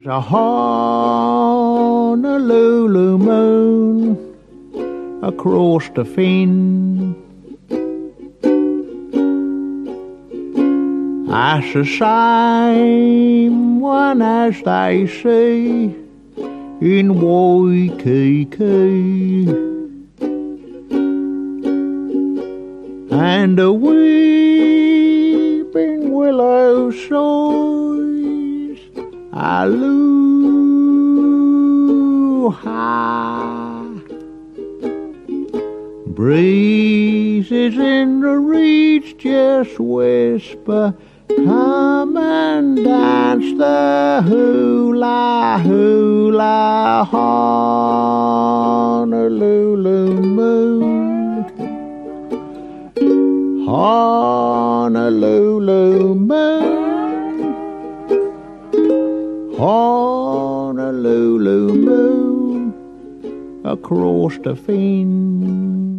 The Honolulu moon across the fin. That's the same one as they see in Waikiki. And the weeping willow sighs, Aloha. Breezes in the reeds just whisper, come and dance the hula hula, Honolulu moon, Honolulu moon, Honolulu moon across the fin.